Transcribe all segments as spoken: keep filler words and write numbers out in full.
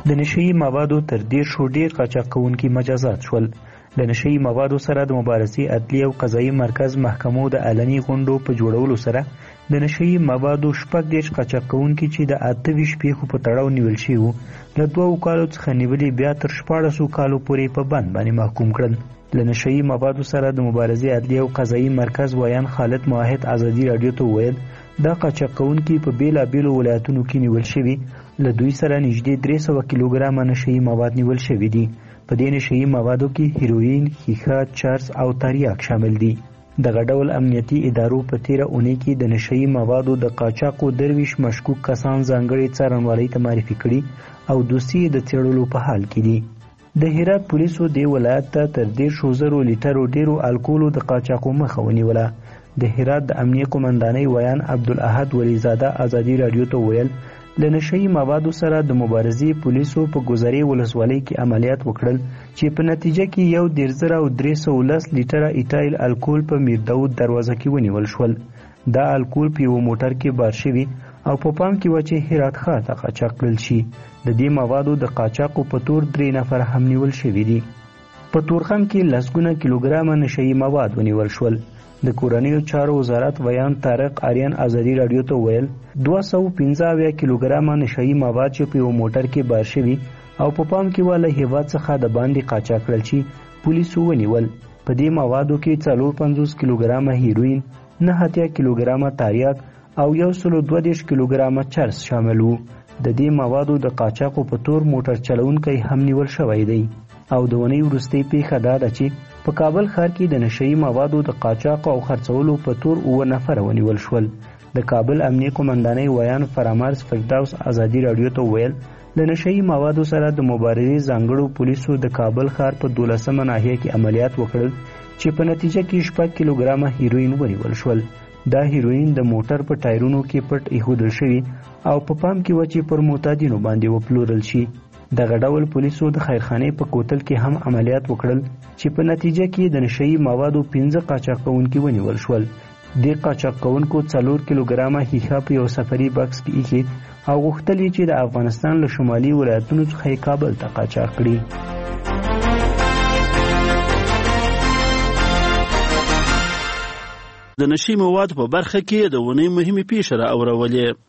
د نشهیي موادو تر دېرشو ډېر قاچاق کوونکي مجازات شول. له نشهیي موادو سره د مبارزې عدلي او قضایي مرکز محکمو د علني غونډو په جوړولو سره د نشهیي موادو شپږ دېرش قاچاق کوونکي چې د اته ویشت پیښو په تړاو نیول شوي وو له دوو کالو څخه نیولې بیا تر شپاړسو کالو پورې په بند باندې محکوم کړل. له نشهیي موادو سره د مبارزې عدلي او قضایي مرکز ویان خالد موحد ازادي راډیو ته وویل دا قاچاق کوونکي په بیلابیلو ولایتونو کې نیول شوي. له دوی سره نږدې درې سوه کیلوګرامه نشهیي مواد نیول شوي دي. په دې نشهیي موادو کې هیروین، ښیښه، چرس او تریاک شامل دي. دغه ډول امنیتي ادارو په تیره اونۍ کې د نشهیي موادو د قاچاقو درویشت مشکوک کسان ځانګړي څارنوالۍ ته معرفي کړي او دوسیې د څېړلو په حال کې دي. د هرات پولیسو دې ولایت ته تر دېرشو زرو لیټرو ډېرو الکولو د قاچاقو مخه ونیوله. د هرات د امنیه قمندانۍ ویان عبدالاحد ولیزاده ازادي راډیو ته وویل له نشهیي موادو سره د مبارزې پولیسو په ګذرې ولسوالۍ کې عملیات وکړل چې په نتیجه کې یو دېرش زره او درې سوه لس لیټره ایټایل الکول په میر داود دروازه کې ونیول شول. دا الکول په یوه موټر کې بار شوي او په پام کې وه چې هرات ښار ته قاچاق کړل شي. د دې موادو د قاچاقو په تور درې نفره هم نیول شوي دي. په تورخم کې لسګونه کیلوګرامه نشهیي مواد ونیول شول. د کورنیو چارو وزارت ویان طارق آریان ازادي راډیو ته وویل دوه سوه پنځه اویا کیلوګرامه نشهیي مواد چې په یو موټر کې بار شوي او په پام کې وه له هېواد څخه د باندې قاچاق کړل چې پولیسو ونیول. په دې موادو کې څلور پنځوس کیلوګرامه هیروین، نهه اتیا کیلوګرامه تریاک او یو سلو دوه دېرش کیلوګرامه چرس شامل وو. د دې موادو د قاچاقو په تور موټر چلونکی هم نیول شوی دی. او د اونۍ وروستۍ پیښه دا ده چې په کابل ښار کې د نشهیي موادو د قاچاق او خرڅولو په تور اووه نفره ونیول شول. د کابل امنیه قمندانۍ ویان فرامرز فردوس ازادي راډیو ته وویل له نشهیي موادو سره د مبارزې ځانګړو پولیسو د کابل ښار په دولسمه ناحیه کې عملیات وکړل چې په نتیجه کې شپږ کیلوګرامه هیروین ونیول شول. دا هیروین د موټر په ټایرونو کې پټ ایښودل شوي او په پام کې وه چې پر معتادینو باندې وپلورل شي. دغه ډول پولیسو د خیرخانې په کوتل کې هم عملیات وکړل چې په نتیجه کې د نشهیي موادو پنځه قاچاق کوونکي ونیول شول. دې قاچاق کوونکو څلور کیلوګرامه ښیښه په یو سفري بکس کې ایښې او غوښتل یې چې د افغانستان له شمالي ولایتونو څخه یې کابل ته قاچاق کړي. د نشهیي موادو په برخه کې د اونۍ مهمې پیښې را اورولې.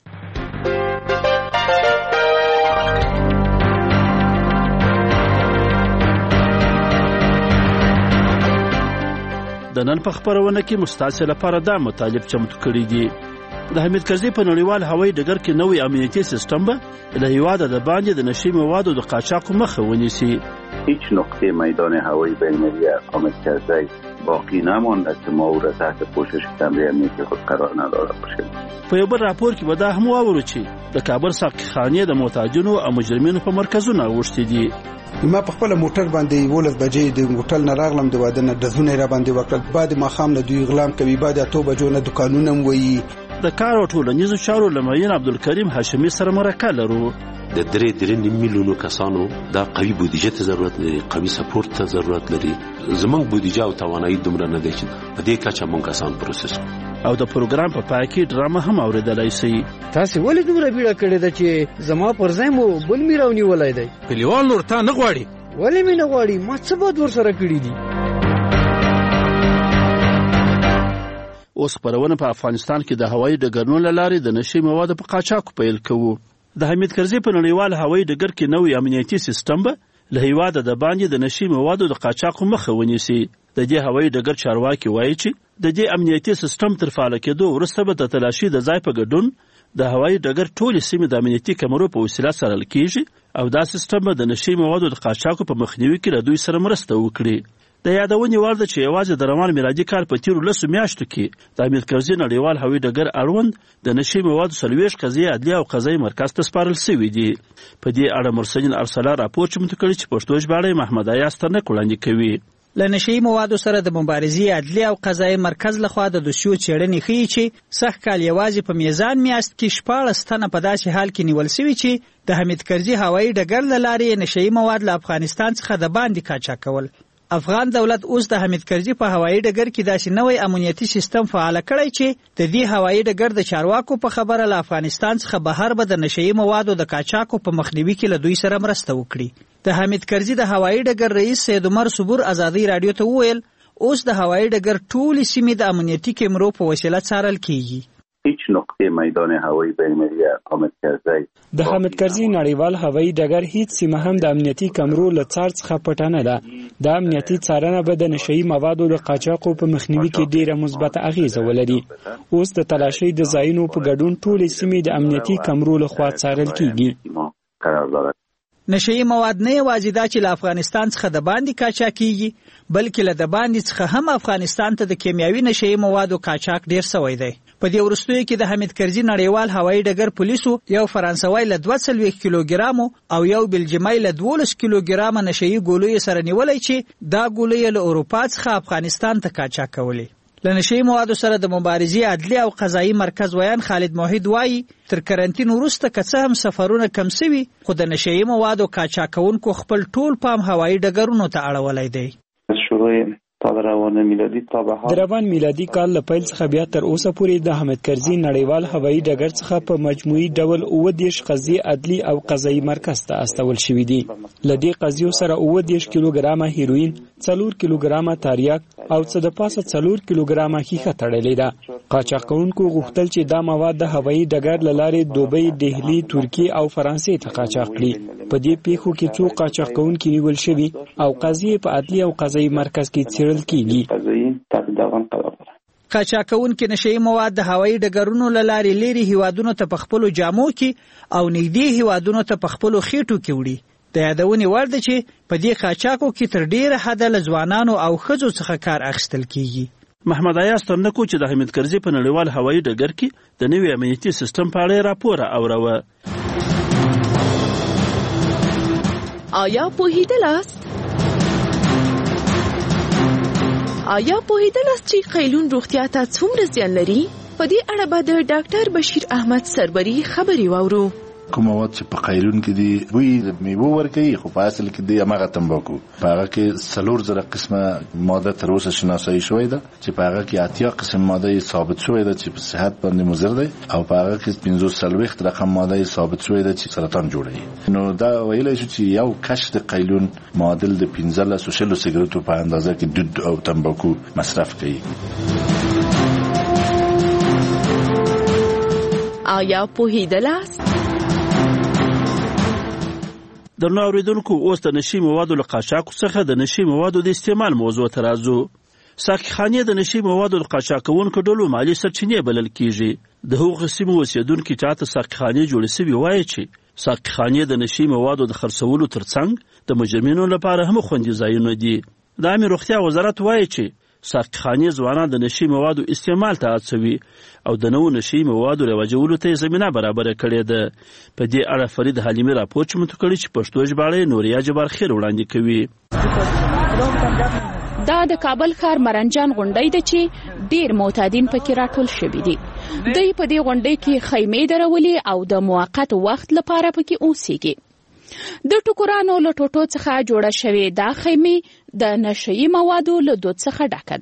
د نن په خپرونه کې مستاسې لپاره دا مطالب چمتو کړي دي. د حمید کرزي په نړیوال هوایي ډګر کې نوی امنیتي سیستم به له هېواده د باندې د نشهیي موادو د قاچاقو مخه ونیسي. هیچ نقطه میدان هوایی بین‌المللی اقامت کرده باقی نمانده که ما او را تحت پوشش کمره امنیتی خود قرار نداده باشیم. په یو بل راپور کې به دا هم واورو چې د کابل ساقخانې د معتادینو او مجرمینو په مرکزونه اوښتي دي. ما په خپل موټر باندې ولس بجې د هوټل نه راغلم د واده نه ډزونه را باندې وکړل. بعد ماښام نه دوی غلام کوي، بعد اته بجو نه دکانونه وایي. د کار او ټولنیزو چارو له معین عبدالکریم هاشمي سره مرکه لرو. د درې درې نیم میلیونو کسانو دا قوي بودیجه ته ضرورت لري، قوي سپورت ته ضرورت لري. زمونږ بودیجه او توانایي دومره نه دی چې په دې کچه مونږ کسان پروسس کړو. او د پروګرام په پای کې ډرامه هم اورېدلی شئ. تاسې ولې دومره بیړه کړې ده چې زما پر ځای مو بل مې راونیولی دی؟ کلیوال نور تا نه غواړي. ولې مې نه غواړي؟ ما څه بد ورسره کړي دي؟ اوس خپرونه په افغانستان کې د هوایي ډګرونو له لارې د نشهیي موادو په قاچاقو پیل کوو. د حمید کرزي په نړیوال هوایي ډګر کې نوی امنیتي سیستم به له هېواده د باندې د نشهیي موادو د قاچاقو مخه ونیسي. د دې هوایي ډګر چارواکي وایي چې د دې امنیتي سیستم تر فعاله کېدو وروسته به د تلاشي د ځای په ګډون د هوایي ډګر ټولې سیمې د امنیتي کمرو په وسیله څارل کېږي او دا سیستم به د نشهیي موادو د قاچاقو په مخنیوي کې له دوی سره مرسته وکړي. د یادونې وړ ده چې یوازې د روان میلادي کال په تیرو لسو میاشتو کې د حمید کرزي نړیوال هوایي ډګر اړوند د نشهیي موادو څلوېښت قضیې عدلیه او قضایي مرکز ته سپارل سوي دي. په دې اړه مرسلین ارسلا راپور چمتو کړی چې پښتو ژباړه یې محمد ایاز ترنک وړاندې کوي. له نشهیي موادو سره د مبارزې عدلیه او قضایي مرکز لخوا د دوسیو څېړنې ښیي چې سږ کال یوازې په میزان میاشت کې شپاړس تنه په داسې حال کې نیول سوي چې د حمید کرزي هوایي ډګر له لارې نشهیي مواد له افغانستان څخه د باندې قاچاق کول. افغان دولت اوس د حمید کرزي په هوایي ډګر کې داسې نوې امنیتي سیستم فعال کړی چې د دې هوایي ډګر د چارواکو په خبره له افغانستان څخه بهر به د نشئی موادو د قاچاقو په مخنیوي کې له دوی سره مرسته وکړي. د حمید کرزي د هوایي ډګر رئیس سید عمر صبور ازادي رادیو ته وویل اوس د هوایي ډګر ټولې سیمې د امنیتي کیمرو په وسیله څارل کیږي. هیچ نقطه میدان هوایی بین‌المللی حامد کرزی د حامد کرزي نړیوال هوایي ډګر هیڅ سیمه هم د امنیتي کمرو له څار څخه پټه نه ده. د امنیتي څارنه به د نشئی موادو د قاچاقو په مخنیوي کې ډیره مثبته اغیزه ولري. اوس د تلاشۍ د ځایونو په ګډون ټولې سیمې د امنیتي کمرو له خوا څارل کیږي. نشئی مواد نه یوازې دا چې له افغانستان څخه د باندې قاچاق کیږي بلکې له د باندې څخه هم افغانستان ته د کیمیاوي نشئی موادو قاچاق ډیر شوی دی. په دې وروستیو کې د حمید کرزي نړیوال هوایي ډګر پولیسو یو فرانسوي له دوه څلوېښت کیلوګرامو او یو بلجیمي له دولس کیلوګرامه نشئی ګولۍ سره نیولای چې دا ګولۍ له اروپا څخه افغانستان ته قاچاق کولې. له نشئی موادو سره د مبارزې عدلي او قضایي مرکز ویان خالد موحد وایي تر کرنټین وروسته که څه هم سفرونه کم سوي خو د نشئی موادو قاچاق کوونکو خپل ټول پام هوایي ډګرونو ته اړولی دی. د روان میلادي کال له پیل څخه بیا تر اوسه پورې د حامد کرزي نړیوال هوایي ډګر څخه په مجموعي ډول اووه دېرش قضیې عدلي او قضایي مرکز ته استول شوي دي. له دې قضیو سره اووه دېرش کیلوګرامه هیروین، څلور کیلوګرامه تاریاک او څه د پاسه څلور کیلوګرامه ښیښه تړلې ده. قاچاق کوونکو غوښتل چې دا مواد د هوایي ډګر له لارې دوبۍ، ډهلي، ترکیې او فرانسې ته قاچاق کړي. په دې پیښو کې څو قاچاق کوونکي نیول شوي او قضیې په عدلي او قضایي مرکز کې څیړل کیږي. قاچاق کوونکي نشئی مواد د هوایي ډګرونو له لارې لیري هیوادونو ته په خپلو جامو کې او نږدې هیوادونو ته په خپلو خېټو کې وړي. د یادونې وړ ده چې په دې قاچاقو کې تر ډیره حده له ځوانانو او ښځو څخه کار اخیستل کیږي. محمد ایاز ترنکو چې د حمید کرزي په نړیوال هوایي ډګر کې د نوي امنیتي سیستم په اړه راپور اوروه. آیا پوهیدلاست؟ آیا پوهیدلاست چې قیلون روغتیا ته څومره زیان لري؟ په دې اړه به د ډاکټر بشیر احمد سربری خبرې واورو. کوم مواد چې په قیلون کې دي بوی د میوو ورکوي خو په اصل کې د هغه تمباکو په هغه کې څلور زره قسمه ماده تر اوسه شناسایی شوې ده چې په هغه کې اتیا قسم ماده ثابت شوې ده چې په صحت باندې مضر ده او په هغه کې پنځوس څلوېښت رقم ماده ثابت شوې ده چې سرطان جوړوي. نو دا ویلی شو چې یو کش د قیلون معادل د پنځلس او شلو سیګریټو په اندازه کې دود او تمباکو مصرف کوي. آیا پوهیدلاست؟ درنو اوریدونکو اوس د نشئی موادو له قاچاقو څخه د نشئی موادو د استعمال موضوع ته راځو. ساقيخانې د نشئی موادو د قاچاق کوونکو ډلو مالي سرچینې بلل کیږي. د هغو سیمو اوسیدونکي چاته ساقيخانې جوړې سوي وایي چې ساقيخانې د نشئی موادو د خرڅولو ترڅنګ د مجرمینو لپاره هم خوندي ځایونه دي. د عامه روغتیا وزارت وایي چې ساقيخانې ځوانان د نشئی موادو استعمال ته هڅوي او د نوو نشئی موادو رواجولو ته زمینه برابره کړې ده. په دې اړه فرید حلیمي راپور چمتو کړی چې پښتو ژباړه نوریا جبار خیر وړاندې کوي. دا د کابل ښار مرنجان غونډۍ ده چې ډیر معتادین پکې راټول شوي دي. دوی په دې غونډۍ کې خیمې درولې او د موقت وخت لپاره پکې اوسېږي. د ټوکرانو له ټوټو څخه جوړه شوې دا خیمې د نشئی موادو له دود څخه ډکه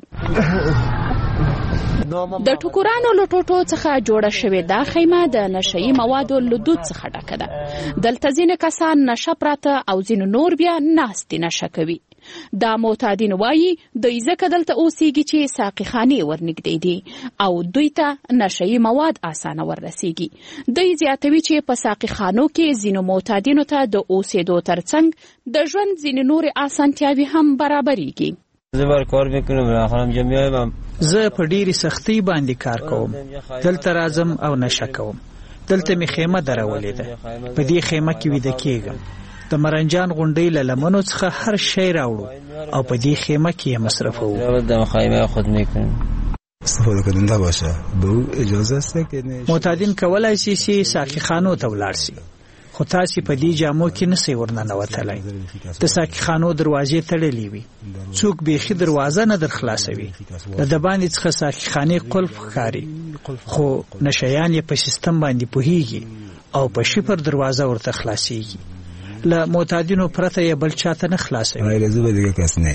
د ټوکرانو له ټوټو څخه جوړه شوې دا خیمه د نشئی موادو له دود څخه ډکه ده. دلته ځینې کسان نشه پراته او ځینې نور بیا ناستې نشه کوي. دا معتادین وایي دوی ځکه دلته اوسېږي چې ساقيخانې ورنږدې دي او دوی ته نشئی مواد اسانه وررسېږي. دوی زیاتوي چې په ساقيخانو کې ځینو معتادینو ته د اوسېدو ترڅنګ د ژوند ځینې نورې اسانتیاوې هم برابرېږي. زه بر کار میکنم راخرم جمعیایم زه په ډیری سختۍ باندې کار کوم. دلته راځم او نشه کوم. دلته می خیمه درولې ده. په دې خیمه کې ویده کېږم. د مرنجان غونډۍ له لمنو څخه هر شی راوړو او په دې خیمه کې یې مصرفوو. د خیمه خود میکنم. استفاده کردن باشه به او اجازه است که معتادین کولای شي چې ساقيخانو ته ولاړ شي خو تاسو په دې جامو کې نسئ ورننوتلای. د ساقيخانو دروازې تړلې وي. څوک بیخي دروازه نه در خلاصوي. د دباندې څخه ساقيخانې قلف ښکاري خو نشیان یې په سیستم باندې پوهیږي او په شفر دروازه ورته خلاصيږي. له معتادینو پرته یې بل چاته نه خلاصوي.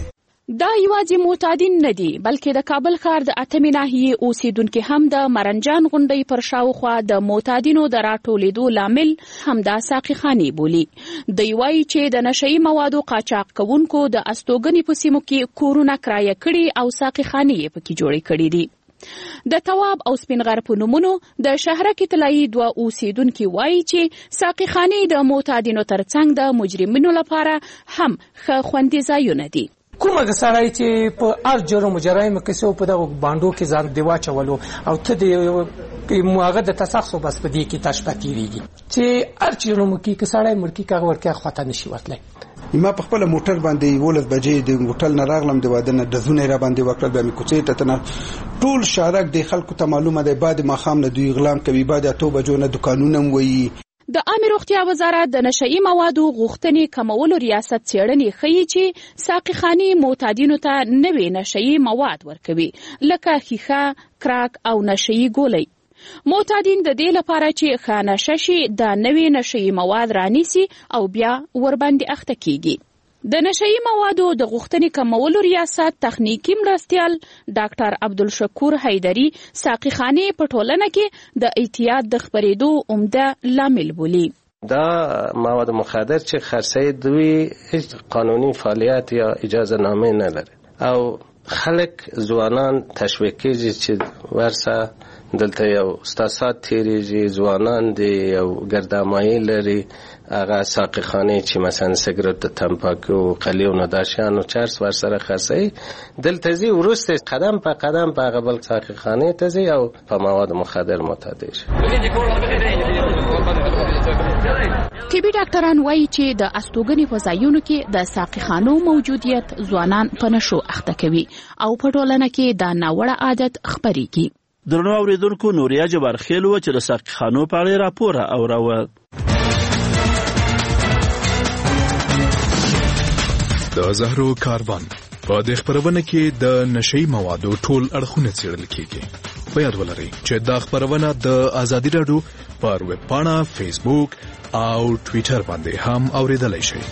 دا یوازې معتادین نه دي بلکې د کابل ښار د اتمې ناحیې اوسیدونکي هم د مرنجان غونډۍ پر شاوخوا د معتادینو د راټولېدو لامل همدا ساقي خانې بولي. دوی وایي چې د نشهیي موادو قاچاق کوونکو د استوګنې په سیمو کې کورونه کرایه کړي او ساقي خانې یې پکې جوړې کړي دي. د تواب او سپینغر په نومونو د شهرک طلایي دوه اوسیدونکي وایي چې ساقي خانې د معتادینو ترڅنګ د مجرمینو لپاره هم ښه خوندي ځایونه دي. کومه سړی چې په هر جرم و جرایم کې په دغه بانډو کې ځان دی واچولو او ته د هغه د تسخصو بس په دې کې تاسو تیریږي چې هر جرم کې سړی مړکی کاغ ورکه خواته نشي وتلی. ما په خپل موټر باندې ولس بجې د هوټل نه راغلم د واده نه د زونه را باندې وکړل د کوڅې ته تنه ټول شارک د خلکو ته معلومه ده بعد ما خام نه دوی اغلام کوي بعد اته بجو نه دکانونه وي. د عامه روغتیا وزارت د نشهیي موادو غوښتنې کمولو ریاست څېړنې ښیي چې ساقي خانې معتادینو ته نوې نشهیي مواد ورکوي لکه ښیښه، کراک او نشهیي ګولۍ. معتادین د دې لپاره چې ښه نشه شي د نوې نشهیي مواد رانیسي او بیا ورباندې اخته کیږي. د نشهیي موادو د غوښتنې کمولو ریاست تخنیکی مرستیال ډاکټر عبدالشکور حیدري ساقي خانې په ټولنه کې د اعتیاد د خپرېدو عمده لامل بولي. دا مواد مخدر چې خرڅوي دوی هیڅ قانوني فعالیت یا اجازه نامه نه لري او خلک ځوانان تشویق کیږي چې ورسه دلته یو استاسات تیریږي ځوانان دي یو ګردامایي لري هغه ساقي خانې چې مثلا سګرټ تمباکو قلیو نه داشان او چرس ورسره خرڅي دلته زی ورسته قدم په قدم په هغه بل ساقي خانې ته زی او په مواد مخدر معتاد شي. طبي ډاکټران وایي چې د استوګنې په ځایونو کې د ساقي خانو موجودیت ځوانان په نشو اخته کوي او په ټولنه کې دا ناوړه عادت خپرېږي. درنو اوریدونکو نوریا جبارخیل و چې د ساقي خانو په اړه راپور اوراوه. د زهرو کاروان په د خبرونه کې د نشهیي موادو ټول اړخونه څېړل کیږي. په یاد ولرئ چې دا خبرونه د ازادي راډیو پر ویب پاڼه، فیسبوک او ټویټر باندې هم اوریدلای شئ.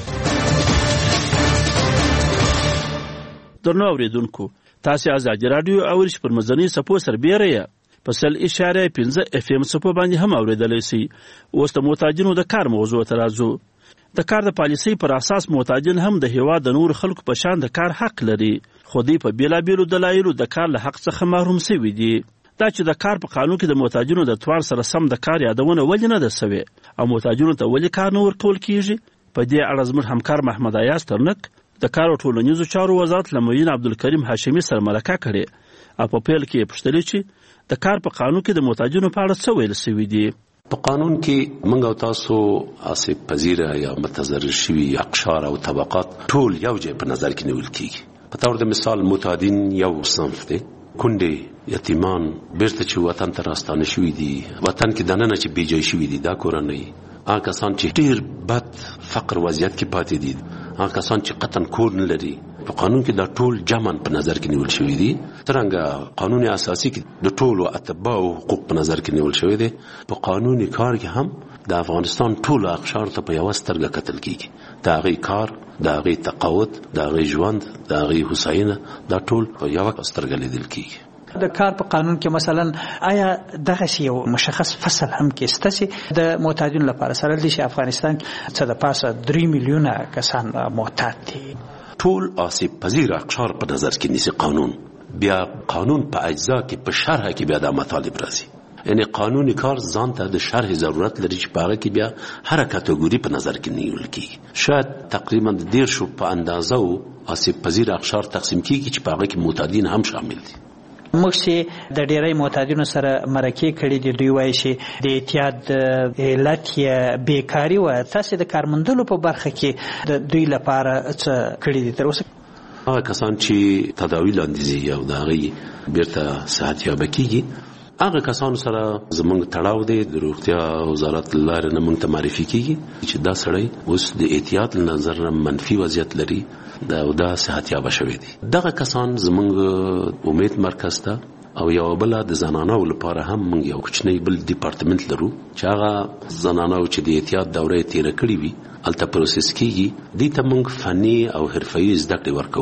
درنو اوریدونکو تاسو ازادي راډیو اورئ پر مزنی سپو سربېره په سل اشاره پنځه اف ام سپو باندې هم اوریدلای شئ. اوس د معتادینو د کار موضوع ته راځو. د کار د پالیسۍ پر اساس معتادین هم د هیواد د نور خلکو په شان د کار حق لري خو دوی په بیلابیلو دلایلو د کار له حق څخه محروم شوي دي. دا چې د کار په قانون کې د معتادینو د توان سره سم د کار یادونه ولې نه ده سوې او معتادینو ته ولې کار نه ورکول کیږي. په دې اړه زموږ همکار محمد ایاز ترنک د کار او ټولنیزو چارو وزارت له معین عبدالکریم هاشمي سره مرکه کړې او په پیل کې پوښتنې چې د کار په قانون کې د معتادینو په اړه څه ویل شوي دي. په قانون کې موږ او تاسو آسیب پذیره یا متضرر شوي اقشار او طبقات ټول یو ځای په نظر کې نیول کیږي. په تور د مثال معتادین یو صنف دی، کونډې، یتیمان، بیرته چې وطن ته راستانه شوي دي، وطن کې دننه چې بې ځای شوي دي، دا کورنۍ هغه کسان چې ډېر بد فقر وضعیت کې پاتې دي، هغه کسان چې قطعا کور نه لري، په قانون کې دا ټول جمعاً په نظر کې نیول شوي دي. څرنګه قانون اساسي کې د ټولو اتباعو حقوق په نظر کې نیول شوي دي، په قانون کار کې هم د افغانستان ټول اقشار ته په یوه سترګه کتل کیږي. د هغې کار، د هغې تقاعد، د هغې ژوند، د هغې هوساینه، دا ټول په یوه سترګه لیدل کیږي. د کار په قانون کې مثلا آیا دغه یو مشخص فصل هم کې ستاسي د معتادینو لپاره سره دي چې افغانستان څه د پاسه درې میلیونه کسان معتاد دي؟ ټول آسیب پذیر اقشار په نظر کې نیسي قانون. بیا قانون په اجزا کې په شرح کې بیا د مطالب راځي، یعنی قانوني کار ځان ته د شرح ضرورت لري چې په هغه کې بیا هر کټګوري په نظر کې نیول کیږي. شاید تقریبا د دېرشو شو په اندازه او آسیب پذیر اقشار تقسیم کیږي چې په هغه کې معتادین هم شامل دي. موږ چې د ډیری معتادینو سره مرکې کړي دي، دوی وایي چې د اعتیاد علت یې بیکاري و. تاسو د کارمندلو په برخه کې د دوی لپاره څه کړي دي تر اوسه؟ هغه کسان چې تداوی لاندې دي او د هغې بیرته صحت یابه کیږي، هغه کسانو سره زموږ تړاو دی. د روغتیا وزارت له لارې نه موږ ته معرفي کیږي چې دا سړی اوس د اعتیاد له نظر نه منفي وضعیت لري دا او دا صحت یابه شوی دی. دغه کسان زموږ امید مرکز ته او یو بل د زنانو لپاره هم موږ یو کوچنی بل ډپارټمنټ لرو چې هغه زنانو چې د اعتیاد دوره تیر کړې وي الته پروسس کیږي. دې ته موږ فني او حرفي زده کړې ورکوو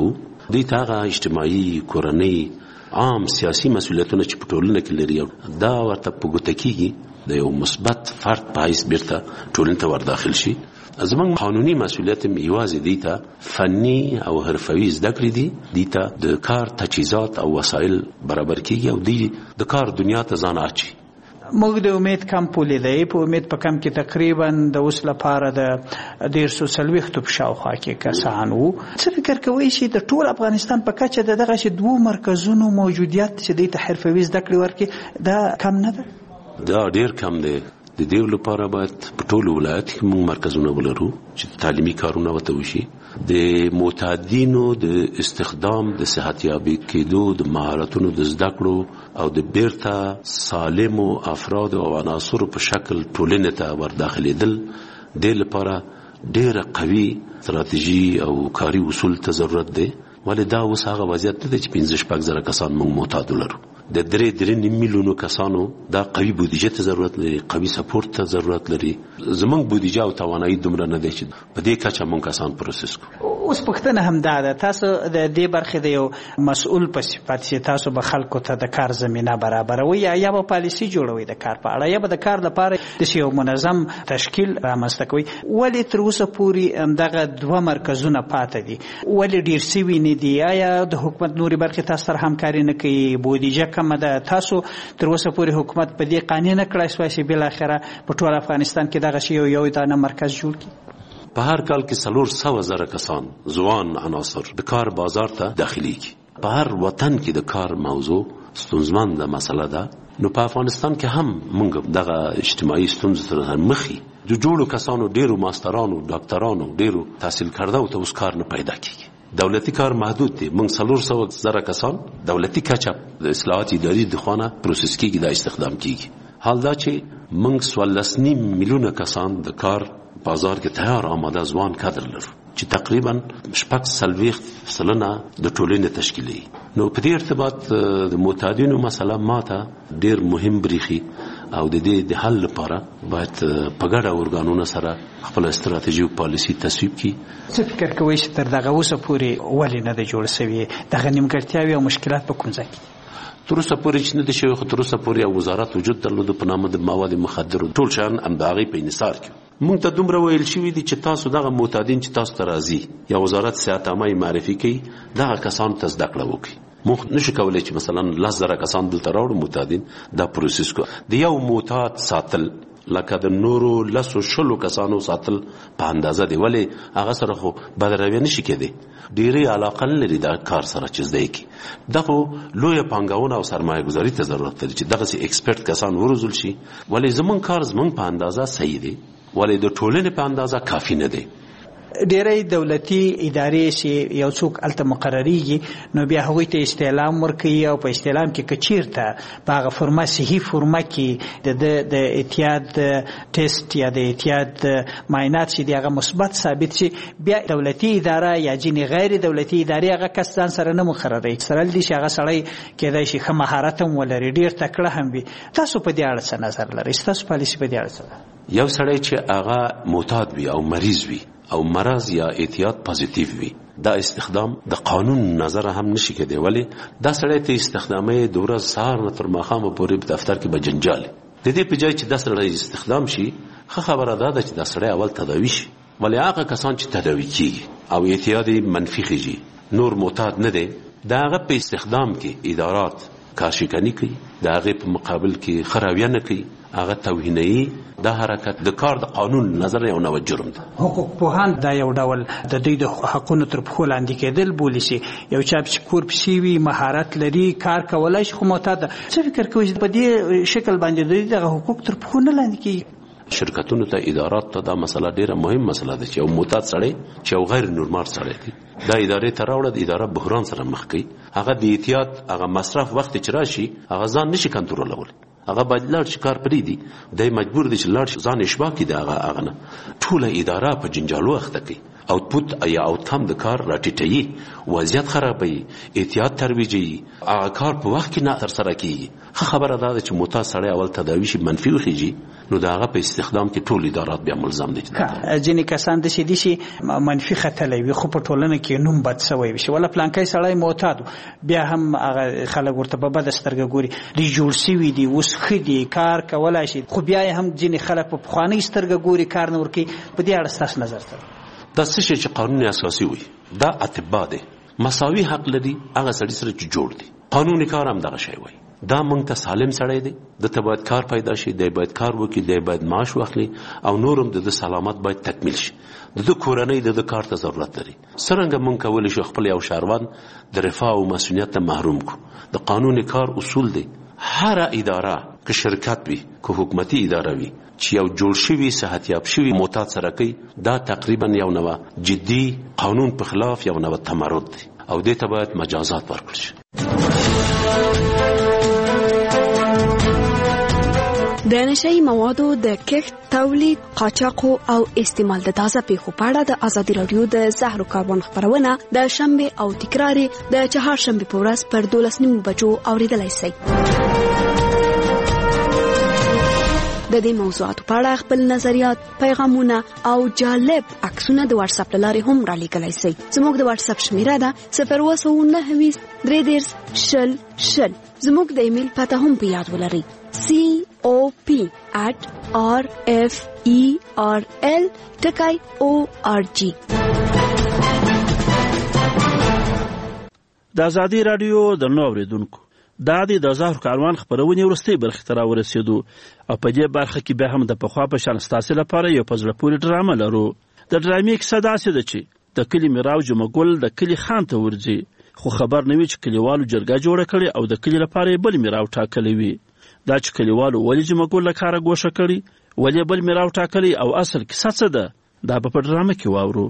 دوی ته هغه اجتماعي کورنۍ عام سیاسي مسؤلیتونه چې په ټولنه کې لري دا ورته په ګوته کېږي د یو مثبت فرد په حیث بیرته ټولنې ته ورداخل شي. زموږ قانوني مسؤلیت هم یوازې دوی ته فني او حرفوي زده کړې دي، دوی ته د کار تجهیزات او وسایل برابر کېږي او دوی د کار دنیا ته ځان اچي. موږ د امید کم پولې دی په امید په کم کې تقریبا د اوس لپاره د ډېر سو څلوېښتو په شاوخوا کې کسان وو. څه فکر کوئ چې د ټول افغانستان په کچه د دغسې دوو مرکزونو موجودیت چې دوی ته حرفوي زده کړې ورکړي دا کم نه ده؟ دا ډېر کم دی. د دې لپاره باید په ټولو ولایت کې موږ مرکزونه ولرو چې تعلیمي کارونه ورته وشي. د متعدینو د استخدام د صحتیابي کېدو د مهارتونو د زده کړو او د بیرته سالمو افراد او عناصرو په شکل ټولنې ته ورداخلېدل د لپاره ډېره قوي ستراتیژي او کاري اصول ته ضرورت دی. ولې دا اوس هغه وضعیت نه دی چې پنځه شپږ زره کسان موږ معتاد ولرو. د درې درې نیم میلیونو کسانو دا قوي بودیجه ته ضرورت لري، قوي سپورت ته ضرورت لري. زمونږ بودیجه او توانایي دومره نه دی چې په دې کچه موږ کسان پروسس کړو. اوس پوښتنه همدا ده، تاسو د دې برخې د یو مسؤل په صفت چې تاسو به خلکو ته د کار زمینه برابروي یا یا به پالیسي جوړوي د کار په اړه یا به د کار لپاره د یو منظم تشکیل رامنځته کوي. ولې تر اوسه پورې دغه دوه مرکزونه پاتې دي؟ ولې ډېر سوي نه دي؟ آیا د حکومت نورې برخې تاسو سره همکاري نه کوي؟ بودیجه کمه ده؟ تاسو تر اوسه پورې حکومت په دې قانع نه کړای شوی چې بالاخره په ټول افغانستان کې دغه یو یو دانه مرکز جوړ کړي؟ په هر کال کې څلور سوه زره کسان ځوان عناصر د کار بازار ته داخليږي. په هر وطن کې د کار موضوع ستونزمنده مسله ده. نو په افغانستان کې هم موږ دغه اجتماعي ستونزو سره مخ یو. د جوړو کسانو ډیرو ماسترانو ډاکټرانو ډیرو تحصیل کرده او ته اوس کار نه پیدا کیږي. دولتي کار محدود دی. موږ څلور سوه زره کسان دولتي کچه د اصلاحات اداري د خوانه پروسس کیږي دا استخدام کیږي. حال دا چې موږ څوارلس نیم میلیونه کسان د کار بازار کې تیار آماده ځوان کادر لرو چې تقریبا شپږ څلوېښت سلنه د ټولنې تشکیلوي. نو په دې ارتباط د معتادینو مسله ماته ډېر مهم بریښي او د دې د حل لپاره باید په ګډه ارګانونو سره خپل استراتیژي او پالیسي تصویب کړي. څه فکر کوئ چې تر دغه اوسه پورې ولې نه ده جوړ سوي؟ دغه نیمګړتیاوې او مشکلات په کوم ځای کې؟ تر اوسه پورې چې نه دي شوي، خو تر اوسه پورې یو وزارت وجود درلوده په نامه د مواد مخدرو. ټول شیان هم د هغې په انحصار کې. موږ ته دومره ویل شوي دي چې تاسو دغه معتادین چې تاسو ته راځي یا وزارت صحت عامه معرفي کوي دغه کسانو ته زده کړه وکړي. موږ نشو کولی چې مثلا لس زره کسان دلته راوړو معتادین دا پروسس کو. د یو معتاد ساتل لکه د نورو لسو شلو کسانو ساتل په اندازه دی. ولې هغه سره خو بدرویه نشي کېدی، ډېرې علاقه نه لري د کار سره چې زده کړي. دغه لویه پانګونه او سرمایه گذاري ته ضرورت لري چې دغسې ایکسپرټ کسان وروزل شي. ولې زمونږ کار زمونږ په اندازه صحیح دی، ولې د ټولنې په اندازه کافي نه دی. ډېری دولتي ادارې چې یو څوک هلته مقرریږي نو بیا هغوی ته استعلام ورکوي او په استعلام کې که چېرته په هغه فورمه صحي فورمه کې د ده د اعتیاد ټیسټ یا د اعتیاد معاینات چې د هغه مثبت ثابت شي بیا دولتي اداره یا ځینې غیر دولتي ادارې هغه کس ځان سره نه مقرروي. سره دي چې هغه سړی کېدای شي ښه مهارت هم ولري، ډېر تکړه هم وي. تاسو په دې اړه څه نظر لرئ؟ ستاسو پالیسي په دې اړه څه ده؟ یو سړی چې هغه معتاد وي او مریض وي او مرض یا اعتیاد پازیتیو وي دا استخدام د قانون نظر هم نشي کېدی. ولې دا سړی ته استخدامي د ورځ سهار نه تر ماښامه پورې په دفتر کې به جنجال د دې په ځای چې دا سړی استخدام شي ښه خبره دا ده چې دا سړی اول تداوي شي. ولې هغه کسان چې تداوي کېږي او اعتیاد منفي خیږي نور معتاد نه دی د هغه په استخدام کې ادارات کارشکني کوي، د هغې په مقابل کې ښه رویه نه کوي، هغه توهینوي. دا حرکت د کار د قانون نظر یو نوع جرم ده. حقوق پوهان دا یو ډول د دوی د حقونو تر پښو لاندې کېدل بولي چې یو چا چې کور پسې وي مهارت لري کار کولی شي خو معتاد ده. څه فکر کوئ په دې شکل باندې د دوی دغه حقوق تر پښو نه لاندې کېږي؟ شرکتونو ته ادارات ته دا مسله ډیره مهم مسله ده چې یو معتاد سړی چې یو غیر نورمال سړی دی دا ادارې ته راوړه د اداره بحران سره مخ کوي. هغه د احتیاط هغه مصرف وخت چې راشي هغه ځان نشي کنټرولولی، هغه باید لاړ شي کار پرېږدي، دی مجبور دی چې لاړ شي ځان اشباه کړي د هغه هغه نه. ټوله اداره په جنجالو اخته کوي اوټپوټ یا اوټکم د کار راټیټوي، وضعیت خرابوي، احتیاط ترویجي، هغه کار په وخت کې نه ترسره کیږي. ښه خبره دا ده چې معتاد سړی اول تداوي شي منفي وخیږي، نو د هغه په استخدام کې ټول ادارات بیا ملزم دي. ځینې کسان داسې دي چې منفي ختلی وي خو په ټولنه کې نوم بد سوی وي، ولا پلانکی سړی معتاد بیا هم هغه خلک ورته په بده سترګه ګوري، دوی جوړ سوي دي، اوس ښه دي، کار کولی شي، خو بیا هم ځینې خلک په پخوانۍ سترګه ګوري، کار نه ورکوي. په دې اړه ستاسو نظر څه دی؟ دا څه شی چې قانون اساسي وي دا اطباء دی، مساوي حق لري هغه سړي سره چې جوړ دي. قانون کار هم دغه شی وي، دا مونږ ته سالم سړی دی، دته باید کار پیدا شي، دی باید کار وکړي، دی باید معاش واخلي او نورم د سلامت باید تکمیل شي. د کورنۍ د کار ته ضرورت لري. څرنګه مونږ کولی شو خپل یو شهروند د رفاه او مسؤلیت ته محروم کو؟ د قانون کار اصول دی، هر اداره که شرکت وي که حکومتي اداره وي چې یو جوړ شوي صحتیاب شوي معتاد سره کوي، دا تقریبا یو نوع جدي قانون په خلاف یو نوع تمرد دی او دې ته باید مجازات ورکړل شي. د نشئی موادو د کښت، تولید، قاچاق او استعمال د تازه پیښو په اړه د ازادي راډیو د زهرو کاروان خبرونه د شنبه او تکرار د چهارشنبه په ورځ پر دولس نیمو بجو اوریدلای شئ. د دې موضوعاتو په اړه خپل نظریات، پیغامونه او جالب عکسونه د واتس اپ لارې هم را لیږلی شئ. زموږ د واتس اپ شمیره ده صفر اووه سوه نهه ویشت درې دېرش شل شل. زموږ د ایمیل پته هم په یاد ولرئ سی او پی at r f e r l ټکی او ار جی. د ازادي رادیو د نو اوریدونکو دا د زهرو کاروان خبرونه ورستۍ برخې ته راورسېدو او په دې برخه کې به هم د پخوا په شان ستاسو لپاره یو په زړه پورې ډرامه لرو. د ډرامې کیسه داسې ده چې د کلي میراو جمعګل د کلي خان ته ورځي، خو خبر نه وي چې کلیوالو جرګه جوړه کړي او د کلي لپاره یې بل میراو ټاکلی وي. دا چې کلیوالو ولې جمعګل له کاره ګوښه کړي، ولې بل میراو ټاکلی او اصل کیسه څه ده، دا به په ډرامه کې واورو.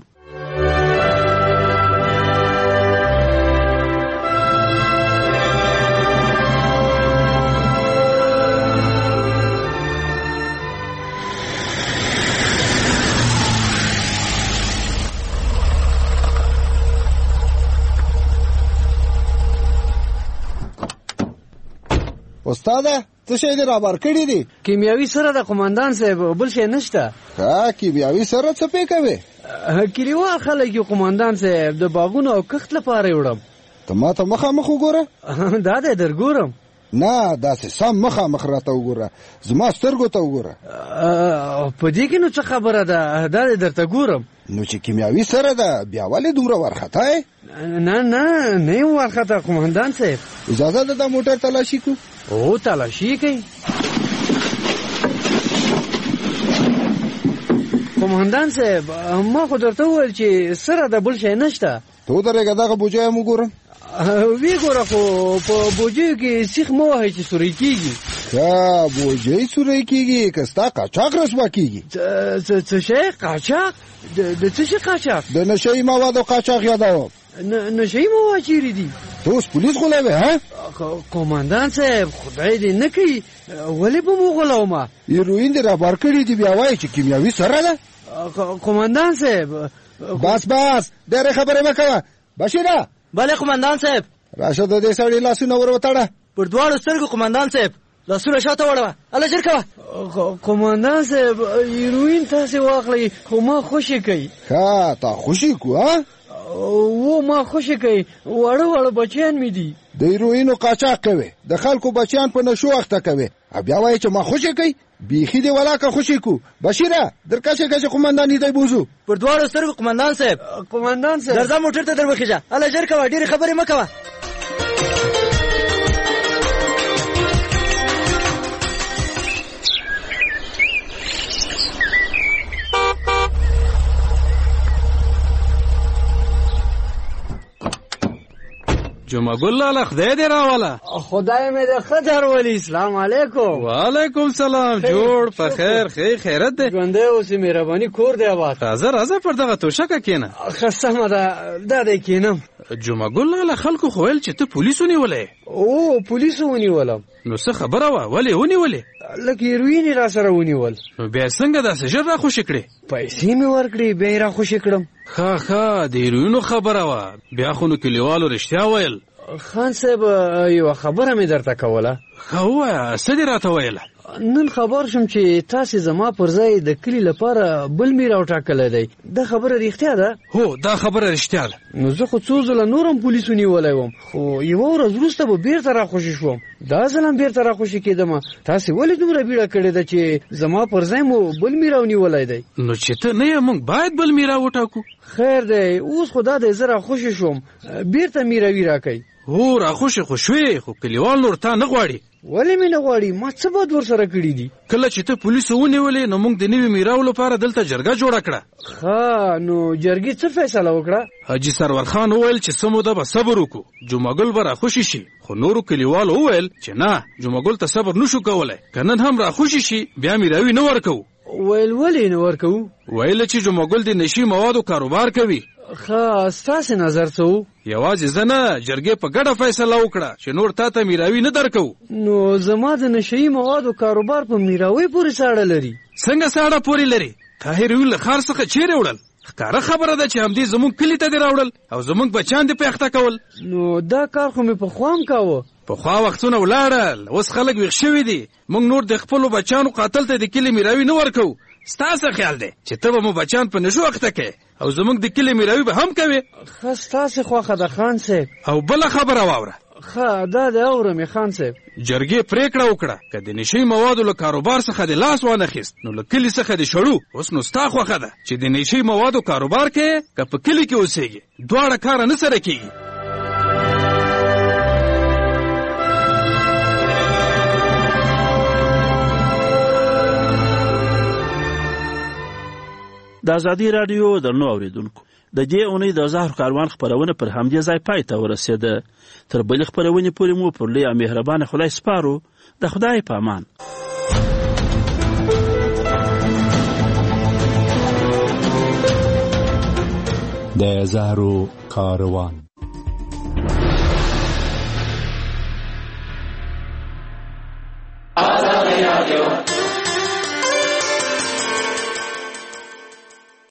استاده څه شی دې رابار کړي دي؟ کیمیاوي سره د قومندان صاحب، بل شی نشته. ها کیمیاوي سره څه پې کوي؟ کلیوال خلک یو قومندان صاحب د باغونو او کښت لپاره وړم. ته ما ته مخامخ وګوره. دا دې درګورم. نه داسې سم مخامخ راته وګوره، زما سترګو ته وګوره. په دې کې نو څه خبره ده؟ دا دې درته ګورم. نو چې کیمیاوي سره ده بیا ولې دومره ورخطا یې؟ نه نه نه یم ورخطا قومندان صاحب. اجازه ده دا موټر تلاشي کو؟ او تلاشي کوي. قومندان صاحب ما خو درته وویل چې سره د بل شی نشته. ته ودرېږه دغه بوجۍ هم وګورم. وی ګوره خو په بوجیو کې سیخ مه وهئ چې سوری کېږي. ښه بوجۍ سوری کېږي که ستا قاچاق رسوا کېږي. څه شی قاچاق؟ د څه شي قاچاق؟ د نشهیي موادو قاچاق یادوم. نشهیي مواد چیرې دي؟ ته اوس پولیس غولوې ها؟ قومندان صاحب خدای دې نه کوي، ولې به مو غولومه؟ هیروین دې رابار کړي دي بیا وایي چې کیمیاوي سره ده؟ قومندان صاحب بس بس ډېرې خبرې مه کوه. بشیره. بله قومندان صاحب. راشه د دې سړي لاسونه ور وتړه. پر دواړو سترګو قومندان صاحب، لاسونه شاته وړوه. هله ژر کوه. قومندان صاحب هیروین تاسې واخلئ خو ما خوشې کوي. ښه تا خوشې کو ها؟ و ما خوشې کوي، واړه واړه بچیان مې دي. د هیروینو قاچاق کوي، د خلکو بچیان په نشو اخته کوي، بیا وایي چې ما خوشې کوي. بیخي دې ولاکه خوشې کو. بشیره درکشه کشه قومندان دې بوزو. پر دواړو سترګو قومندان صاحب. قومندان صاحب درځه موټر ته در وخیژه. هله ژر کوه، ډېرې خبرې مه کوه. جمعګل لاله خدای دې راواله. خدای مې دې ښه درولي. اسلام علیکم. وعلیکم سلام. جوړ په خیر خیر خیرت دې؟ ژوندی اوسې، مهرباني کور دی آباد. راځه راځه پر دغه توشکه کښېنه. ښه سمه ده دا دی کښېنم. جمعګل لاله خلکو خو ویل چې ته پولیس ونیولی. او پولیسو ونیولم. نو څه خبره وه؟ ولې ونیولې؟ لکه هیروین را سره ونیول. بیا څنګه داسې ژر را خوشې کړې؟ پیسې مې ورکړې بیا یې را خوشې کړم. ښه ښه د هیروینو خبره وه، بیا خو نو کلیوالو رښتیا ویل. خان صاحب یوه خبره مې درته کوله. ښه ووایه څه دې راته ویله؟ نن خبر شم چې تاسې زما پر ځای د کلي لپاره بل مې راوټاکلی دی. دا خبره رښتیا ده؟ هو دا خبره رښتیا ده. نو زه خو څو ځله نور هم پولیسو نیولی وم، خو یوه ورځ وروسته به بیرته راخوشي شوم. دا ځل هم بیرته راخوشي کېدم. تاسې ولې دومره بیړه کړې ده چې زما پر ځای مو بل مې راونیولی دی؟ نو چې ته نه یې موږ باید بل مې راوټاکو. خیر دی اوس خو دا دی زه راخوشي شوم، بیرته میراوي راکئ. هو راخوشي خو شوې، خو کلیوال نور تا نه غواړي. ولې مې نه غواړي؟ ما څه بد ورسره کړي دي؟ کله چې ته پولیسو ونیولې نو موږ د نوي میراو لپاره دلته جرګه جوړه کړه. ښه نو جرګې څه فیصله وکړه؟ حاجي سرور خان وویل چې څه موده به صبر وکړو، جمعګل به راخوشي شي. خو نورو کلیوالو وویل چې نه جمعګل ته صبر نشو کولی، که نن هم راخوشي شي بیا میراوي نه ورکوو. ویل ولې نه ورکوو؟ ویل چې جمعګل د نشي موادو کاروبار کوي. ښه ستاسې نظر څه و؟ یوازې زه نه، جرګې په ګډه فیصله وکړه چې نور تا ته میراوي نه درکوو. نو زما د نشهیي موادو کاروبار په میراوي پورې ساړه لري؟ څنګه ساړه پورې لري؟ تا هیروین له ښار څخه چیرې وړل؟ ښکاره خبره ده چې همدې زموږ کلي ته دې راوړل او زموږ بچیان دې پیښته کول. نو دا کار خو مې پخوا هم کاوه. پخوا وختونه ولاړل، اوس خلک ویښ شوي دي. موږ نور د خپلو بچیانو قاتل ته د کلي میراوي نه ورکوو. ستاسو خیال دی چې ته به مو بچیان په نشو اخته کوې او زموږ د کلي میراوي به هم کوې؟ ښه ستاسې خوښه ده خان صاحب. او بله خبره واوره. ښه دا دی اورم یې خان صاحب. جرګې پرېکړه وکړه که د نشي موادو له کاروبار څخه د لاس وانخیست نو له کلي څخه دې شړو. اوس نو ستا خوښه ده چې د نشي موادو کاروبار کوې که په کلي کې اوسېږي، دواړه کاره نه سره کېږي. د ازادي راډیو درنو اوریدونکو، د دې اونۍ د زهر کاروان خپرونه پر همدې ځای پای ته ورسېده. تر بلې خپرونې پورې مو پر لوی او مهربانه خدای سپارو. د خدای په امان. د زهرو کاروان.